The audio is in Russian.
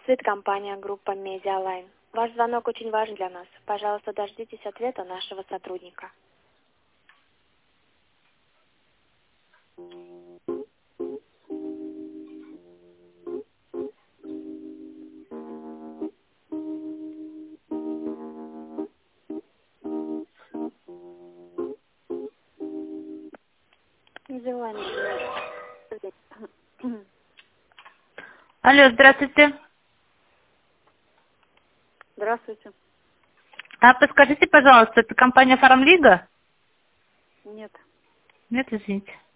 Приветствует компания группа Медиалайн. Ваш звонок очень важен для нас. Пожалуйста, дождитесь ответа нашего сотрудника. Медиалайн. Алло, здравствуйте. Здравствуйте. Подскажите, пожалуйста, это компания Фармлига? Нет. Нет, извините.